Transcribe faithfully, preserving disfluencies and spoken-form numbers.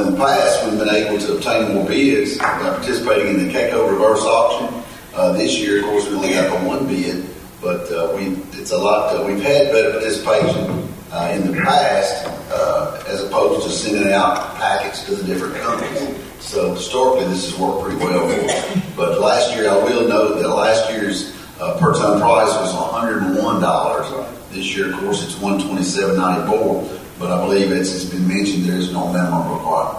in the past, we've been able to obtain more bids by participating in the Keiko reverse auction. Uh, this year, of course, we only got the one bid, but uh, we it's a lot. Uh, we've had better participation uh, in the past uh, as opposed to sending out packets to the different companies. So historically, this has worked pretty well for us. But last year, I will note that last year's uh, per ton price was one hundred one dollars. This year, of course, it's one hundred twenty-seven dollars and ninety-four cents. But I believe, as has been mentioned, there is no minimum requirement.